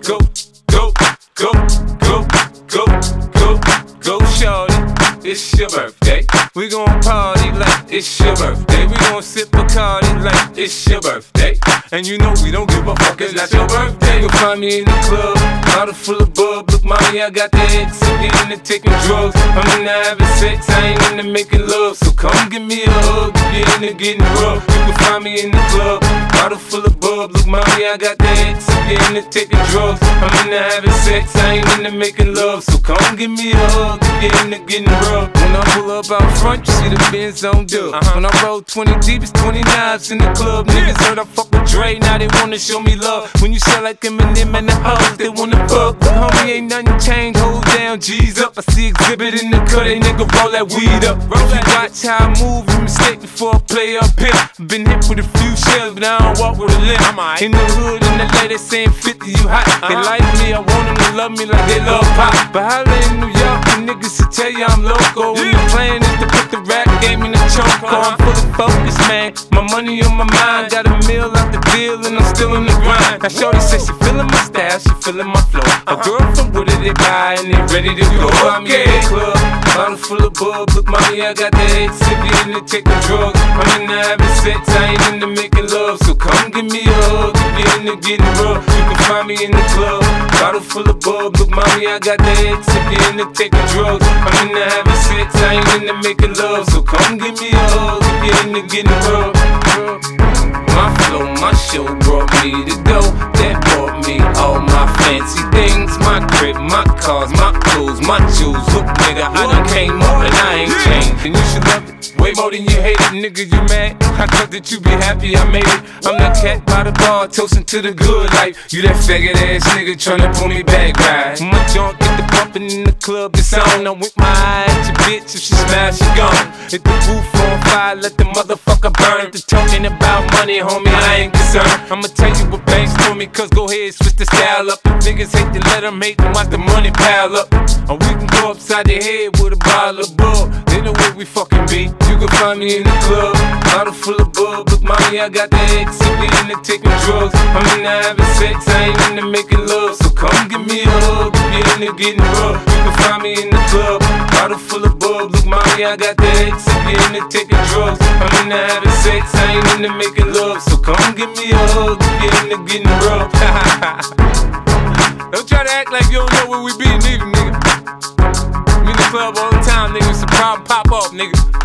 go, go, go, go, go, go, go, shorty. It's your birthday. We gon' party like it's your birthday. We gon' sip Bacardi like it's your birthday. And you know we don't give a fuck, it's not your birthday. You'll find me in the club, bottle full of bub. Look, mommy, I got the X, I'm into taking drugs. I'm into having sex, I ain't into making love. So come give me a hug, if you're into getting rough. You can find me in the club, bottle full of bub. Look, mommy, I got the X, I'm into taking drugs. I'm into having sex, I ain't into making love. So come give me a hug, if you're into getting rough. When I pull up out front, you see the Benz on dub. When I roll 20 deep, it's 20 knives in the club. Niggas heard I fuck with Dre, now they wanna show me love. When you sell like Eminem and the hoes, they wanna fuck. But homie, ain't nothing changed, hold down, G's up. I see exhibit in the cut, they nigga roll that weed up. If you watch how I move, you mistake before I play up here. Been hit with a few shells, but I don't walk with a limp. In the hood, in the lady saying 50, you hot. They like me, I want them to love me like they love pop. But holla in New York, the niggas will tell you I'm loco. When the plan is to put the rap game in the choke. I'm full of focus, man. My money on my mind. Got a meal out the deal and I'm still in the grind. Now shorty says she feeling my style, she feeling my flow. A girl from Wooded, they buy and they ready to go. I'm in the club, bottle full of bub. Look, mommy, I got the X, if you into taking drugs. I'm into having sex, I ain't into making love. So come give me a hug, if you into getting rough. You can find me in the club, bottle full of bub. Look, mommy, I got the X, if you into taking drugs. I'm into having sex, I ain't into making love. So come give me a hug, if you into getting rough. My flow, my show brought me to go. That brought me all my fancy things. My crib, my cars, my clothes, my jewels. Look, nigga, I done came up and I ain't changed. And you should love it way more than you hate it, nigga, you mad? I thought that you be happy I made it. I'm that cat by the bar, toasting to the good life. You that faggot ass nigga tryna pull me back, right? My junk get the bumpin' in the club, it's on. I'm with my eye at your bitch, if she smash, she gone. Hit the roof on fire, let the motherfucker burn. The talking about money, homie, I ain't concerned. I'ma tell you what banks told me, cause go ahead, switch the style up. If niggas hate to let them hate them, watch the money pile up. Or we can go upside the head with a bottle of bub. They know where we fucking be. You can find me in the club, bottle full of bub. Look, mommy, I got the X, if you into taking drugs. I'm into having sex, I ain't into making love. So come give me a hug, if you into getting rough. You can find me in the club, bottle full of bub. Look, mommy, I got the X, if you into taking drugs. I'm into having sex, I ain't into making love. So come give me a hug, if you into getting rough. Don't try to act like you don't know where we be, neither, nigga. I'm in the club all the time, nigga. It's a problem, pop off, nigga.